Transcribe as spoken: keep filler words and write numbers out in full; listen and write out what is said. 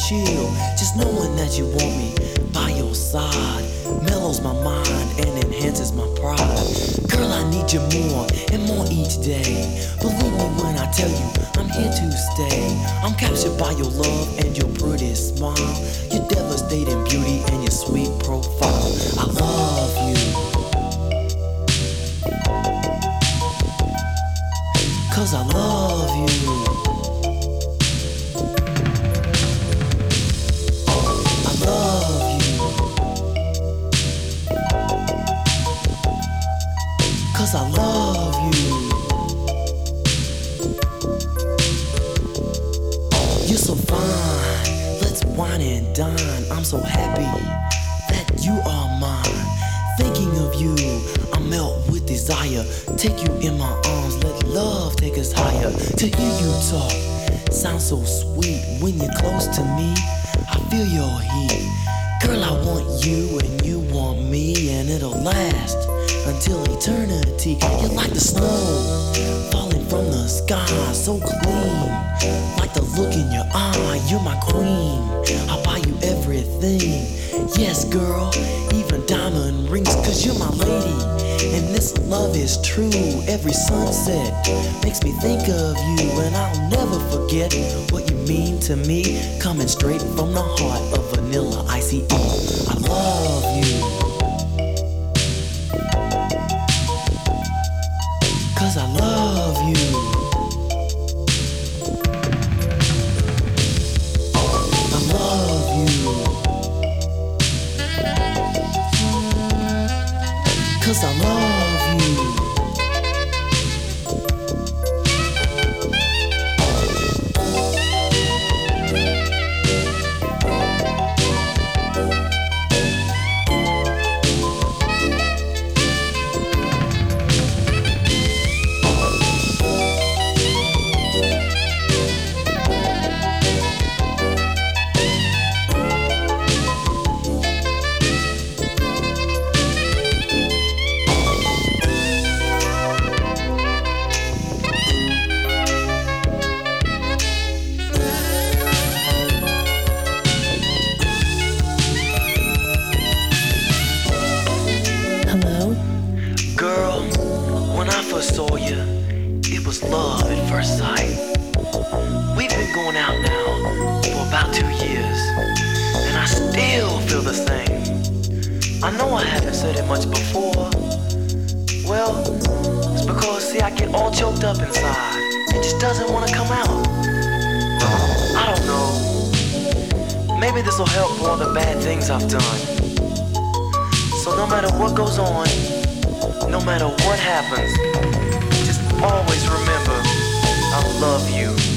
chill. Just knowing that you want me by your side mellows my mind and enhances my pride. Girl, I need you more and more each day. Believe me when I tell you I'm here to stay. I'm captured by your love and your pretty smile, your devastating beauty and your sweet profile. I love you, 'cause I love you. I love you, 'cause I love you. You're so fine, let's wine and dine. I'm so happy that you are mine. Thinking of you, I melt with desire. Take you in my arms, let love take us higher. To hear you talk, sounds so sweet. When you're close to me, I feel your heat. Girl, I want you and you want me, and it'll last until eternity. You're like the snow falling from the sky, so clean. Like the look in your eye, you're my queen. I'll buy you everything. Yes, girl, even diamond rings, 'cause you're my lady. And this love is true. Every sunset makes me think of you, and I'll never forget what you mean to me. Coming straight from the heart of Vanilla Ice. I love you, 'cause I love you. I love you, 'cause I love you. Girl, when I first saw you, it was love at first sight. We've been going out now for about two years, and I still feel the same. I know I haven't said it much before. Well, it's because, see, I get all choked up inside. It just doesn't want to come out. I don't know. Maybe this will help for all the bad things I've done. So no matter what goes on, no matter what happens, just always remember, I love you.